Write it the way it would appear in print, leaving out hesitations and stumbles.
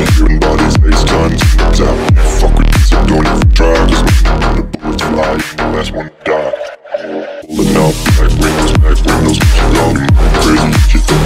hearing bodies, bass guns, tap. Fuck with you, so don't even try. Just the bullets fly, you the last one to die. Pulling up, back windows, push it down. Crazy, you think